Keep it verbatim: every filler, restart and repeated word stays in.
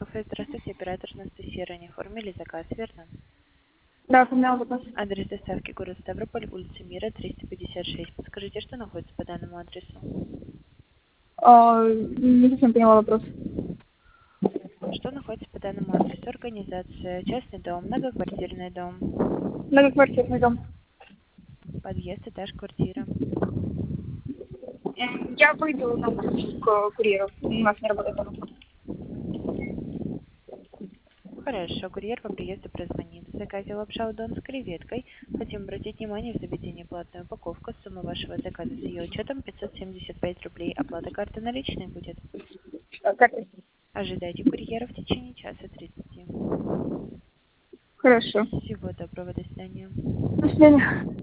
кафе. Здравствуйте, оператор Анастасия. Ранее оформили заказ, верно? Да, поменял заказ. Адрес доставки город Ставрополь, улица Мира, триста пятьдесят шесть. Подскажите, что находится по данному адресу? А, не совсем поняла вопрос. Что находится по данному адресу? Организация, частный дом, многоквартирный дом, Многоквартирный дом. подъезд, этаж, квартира. М, Я выйду на встречу к курьеру. У нас не работает дома. Хорошо, курьер по приезду прозвонит. В заказе лапша удон с креветкой. Хотим обратить внимание, в заведении платная упаковка. Сумма вашего заказа с ее учетом пятьсот семьдесят пять рублей. Оплата карты наличной будет. А, картой. Ожидайте курьера в течение часа тридцати. Хорошо. Всего доброго, до свидания. До свидания.